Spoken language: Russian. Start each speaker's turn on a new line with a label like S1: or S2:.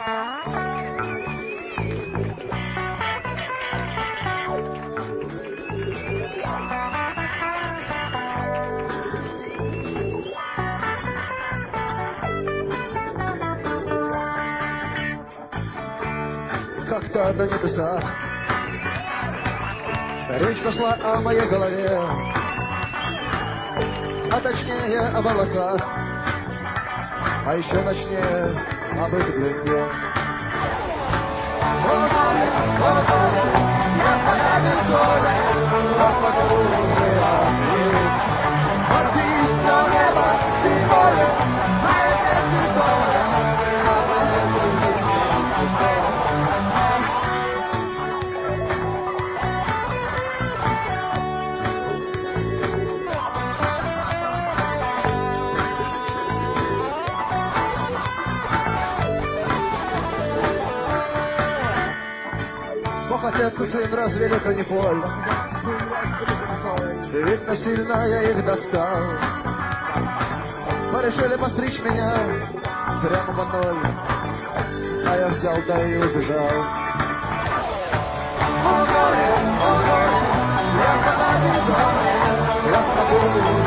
S1: Как-то на небесах речь пошла о моей голове, а точнее о волосах, а еще точнее об этой глубине. О, горе, я понятен горе, как могу я жить. Вот ты снова небо, ты море, моя песня горе, а моя жизнь Отец и сын развели канифоль, ведь насильно я их достал. Мы решили постричь меня прямо по ноль, а я взял да и убежал. О, горе, я подаю горе, я с тобой.